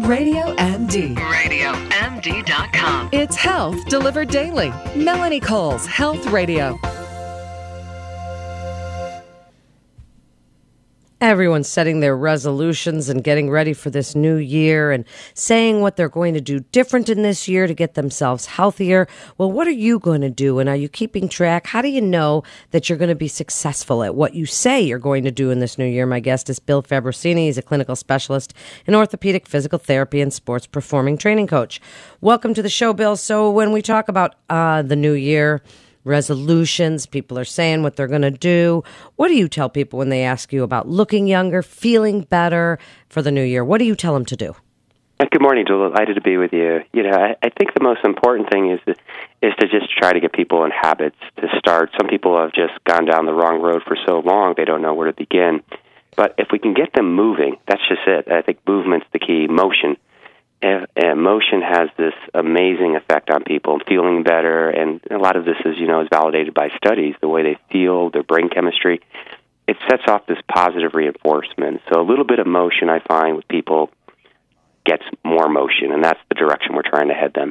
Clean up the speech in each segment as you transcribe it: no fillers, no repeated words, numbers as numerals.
Radio MD. RadioMD.com. It's health delivered daily. Melanie Cole's Health Radio. Everyone's setting their resolutions and getting ready for this new year and saying what they're going to do different in this year to get themselves healthier. Well, what are you going to do? And are you keeping track? How do you know that you're going to be successful at what you say you're going to do in this new year? My guest is Bill Fabricini. He's a clinical specialist in orthopedic physical therapy and sports performing training coach. Welcome to the show, Bill. So when we talk about the new year, resolutions, people are saying what they're going to do. What do you tell people when they ask you about looking younger, feeling better for the new year? What do you tell them to do? Good morning, Joel. Delighted to be with you. I think the most important thing is to just try to get people in habits to start. Some people have just gone down the wrong road for so long they don't know where to begin. But if we can get them moving, that's just it. I think movement's the key. Motion. Motion has this amazing effect on people, feeling better, and a lot of this is validated by studies, the way they feel, their brain chemistry. It sets off this positive reinforcement. So a little bit of motion, I find, with people gets more motion, and that's the direction we're trying to head them.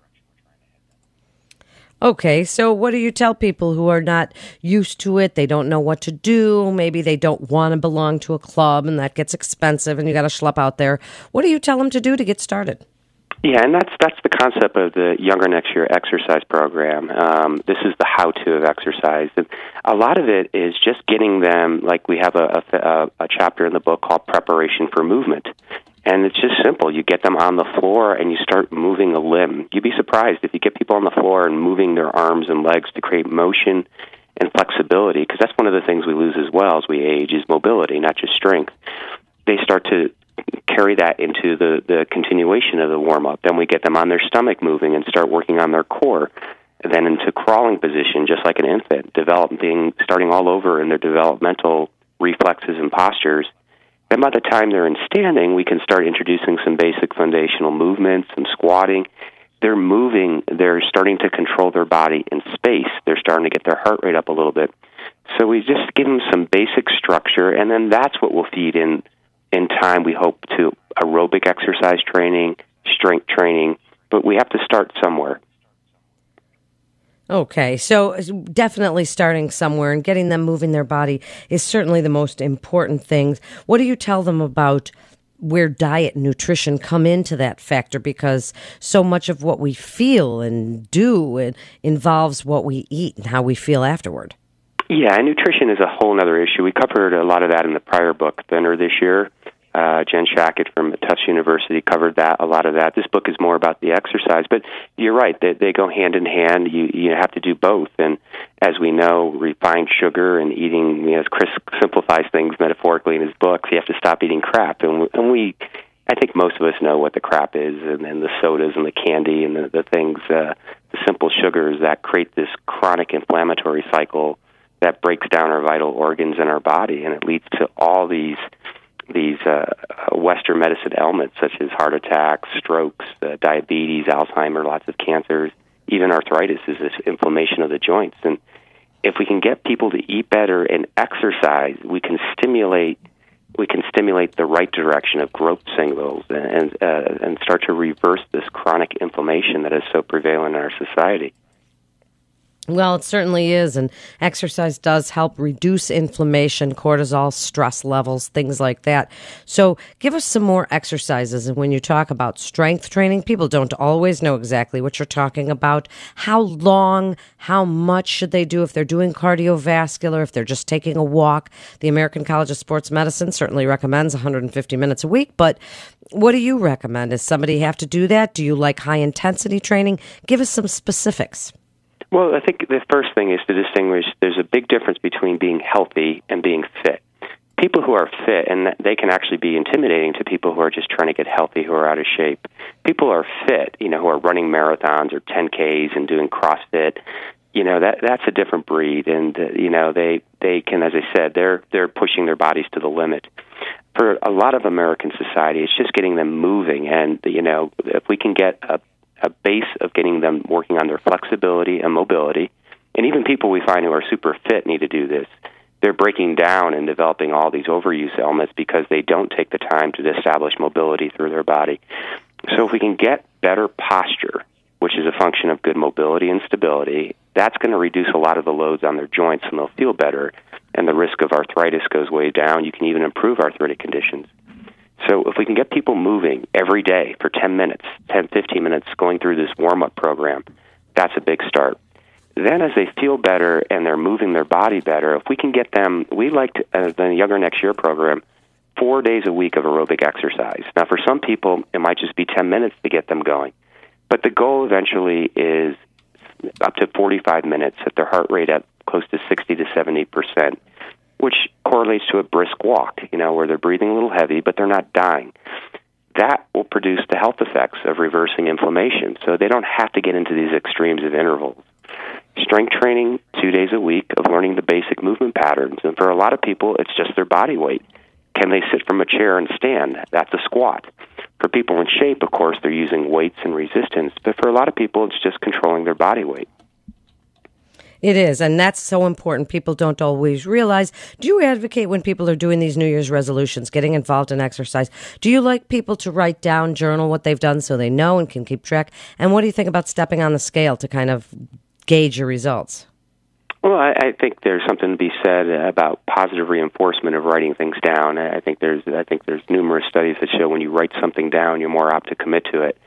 Okay, so what do you tell people who are not used to it? They don't know what to do. Maybe they don't want to belong to a club, and that gets expensive, and you got to schlep out there. What do you tell them to do to get started? Yeah, and that's the concept of the Younger Next Year exercise program. This is the how-to of exercise. And a lot of it is just getting them, like we have a chapter in the book called Preparation for Movement. And it's just simple. You get them on the floor and you start moving a limb. You'd be surprised if you get people on the floor and moving their arms and legs to create motion and flexibility, because that's one of the things we lose as well as we age is mobility, not just strength. They start to carry that into the continuation of the warm-up. Then we get them on their stomach moving and start working on their core. And then into crawling position, just like an infant, starting all over in their developmental reflexes and postures. Then by the time they're in standing, we can start introducing some basic foundational movements, some squatting. They're moving. They're starting to control their body in space. They're starting to get their heart rate up a little bit. So we just give them some basic structure, and then that's what will feed in time, we hope, to aerobic exercise training, strength training. But we have to start somewhere. Okay, so definitely starting somewhere and getting them moving their body is certainly the most important thing. What do you tell them about where diet and nutrition come into that factor? Because so much of what we feel and do it involves what we eat and how we feel afterward. Yeah, and nutrition is a whole other issue. We covered a lot of that in the prior book, Thinner This Year. Jen Shackett from Tufts University covered a lot of that. This book is more about the exercise, but you're right, they go hand in hand. You have to do both, and as we know, refined sugar and eating, as Chris simplifies things metaphorically in his books, you have to stop eating crap, and I think most of us know what the crap is, and the sodas and the candy and the things, the simple sugars that create this chronic inflammatory cycle that breaks down our vital organs in our body, and it leads to all these Western medicine ailments such as heart attacks, strokes, diabetes, Alzheimer's, lots of cancers, even arthritis is this inflammation of the joints. And if we can get people to eat better and exercise, we can stimulate the right direction of growth signals and start to reverse this chronic inflammation that is so prevalent in our society. Well, it certainly is, and exercise does help reduce inflammation, cortisol, stress levels, things like that. So give us some more exercises, and when you talk about strength training, people don't always know exactly what you're talking about. How long, how much should they do if they're doing cardiovascular, if they're just taking a walk? The American College of Sports Medicine certainly recommends 150 minutes a week, but what do you recommend? Does somebody have to do that? Do you like high-intensity training? Give us some specifics. Well, I think the first thing is to distinguish there's a big difference between being healthy and being fit. People who are fit, and they can actually be intimidating to people who are just trying to get healthy, who are out of shape. People who are fit, who are running marathons or 10Ks and doing CrossFit, that's a different breed. And, they can, as I said, they're pushing their bodies to the limit. For a lot of American society, it's just getting them moving. And, if we can get a base of getting them working on their flexibility and mobility, and even people we find who are super fit need to do this. they're breaking down and developing all these overuse ailments because they don't take the time to establish mobility through their body. So if we can get better posture, which is a function of good mobility and stability, that's going to reduce a lot of the loads on their joints, and they'll feel better, and the risk of arthritis goes way down. You can even improve arthritic conditions. So if we can get people moving every day for 10 minutes, 10, 15 minutes, going through this warm-up program, that's a big start. Then as they feel better and they're moving their body better, if we can get them, we like to, as the Younger Next Year program, 4 days a week of aerobic exercise. Now, for some people, it might just be 10 minutes to get them going. But the goal eventually is up to 45 minutes at their heart rate at close to 60 to 70%, which correlates to a brisk walk, where they're breathing a little heavy, but they're not dying. That will produce the health effects of reversing inflammation, so they don't have to get into these extremes of intervals. Strength training 2 days a week of learning the basic movement patterns, and for a lot of people, it's just their body weight. Can they sit from a chair and stand? That's a squat. For people in shape, of course, they're using weights and resistance, but for a lot of people, it's just controlling their body weight. It is, and that's so important. People don't always realize. Do you advocate when people are doing these New Year's resolutions, getting involved in exercise? Do you like people to write down, journal what they've done so they know and can keep track? And what do you think about stepping on the scale to kind of gauge your results? Well, I think there's something to be said about positive reinforcement of writing things down. I think there's numerous studies that show when you write something down, you're more apt to commit to it.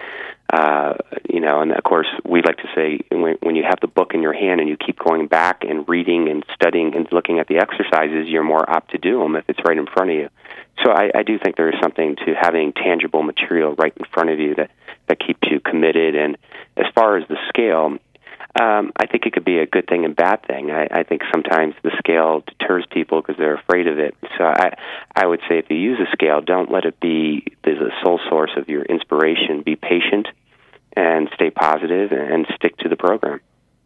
And of course, we like to say when you have the book in your hand and you keep going back and reading and studying and looking at the exercises, you're more apt to do them if it's right in front of you. So I do think there is something to having tangible material right in front of you that keeps you committed. And as far as the scale, I think it could be a good thing and bad thing. I think sometimes the scale deters people because they're afraid of it. So I would say if you use a scale, don't let it be the sole source of your inspiration. Be patient and stay positive and stick to the program.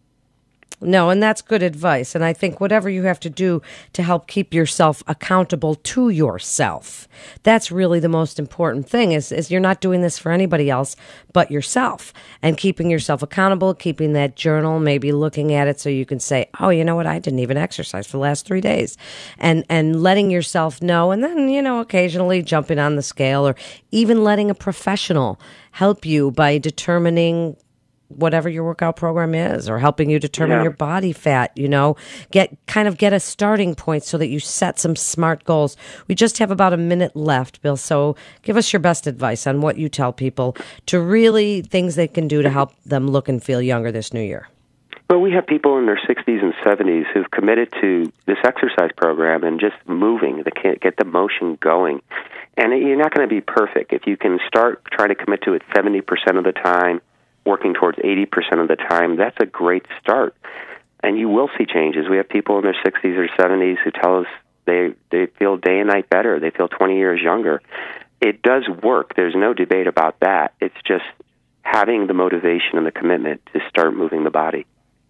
No, and that's good advice. And I think whatever you have to do to help keep yourself accountable to yourself, that's really the most important thing is you're not doing this for anybody else but yourself. And keeping yourself accountable, keeping that journal, maybe looking at it so you can say, oh, you know what, I didn't even exercise for the last 3 days. And letting yourself know, and then, occasionally jumping on the scale or even letting a professional help you by determining whatever your workout program is, or helping you determine your body fat, get a starting point so that you set some smart goals. We just have about a minute left, Bill. So give us your best advice on what you tell people to really things they can do to help them look and feel younger this new year. Well, we have people in their 60s and 70s who've committed to this exercise program and just moving. They can't get the motion going. And you're not going to be perfect. If you can start trying to commit to it 70% of the time, working towards 80% of the time, that's a great start. And you will see changes. We have people in their 60s or 70s who tell us they feel day and night better. They feel 20 years younger. It does work. There's no debate about that. It's just having the motivation and the commitment to start moving the body.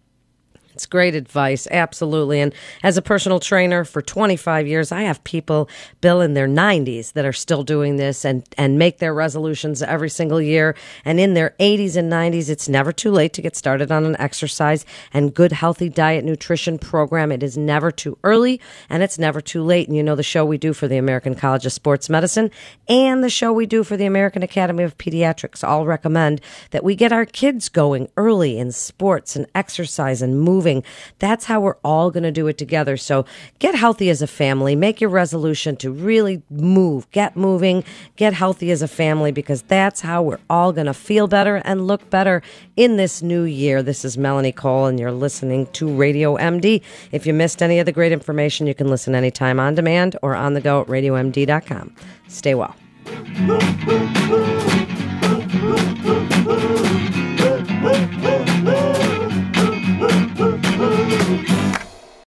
It's great advice, absolutely. And as a personal trainer for 25 years, I have people, Bill, in their 90s that are still doing this and make their resolutions every single year. And in their 80s and 90s, it's never too late to get started on an exercise and good, healthy diet nutrition program. It is never too early and it's never too late. And the show we do for the American College of Sports Medicine and the show we do for the American Academy of Pediatrics all recommend that we get our kids going early in sports and exercise and moving. That's how we're all going to do it together. So get healthy as a family. Make your resolution to really move. Get moving. Get healthy as a family, because that's how we're all going to feel better and look better in this new year. This is Melanie Cole, and you're listening to Radio MD. If you missed any of the great information, you can listen anytime on demand or on the go at radiomd.com. Stay well.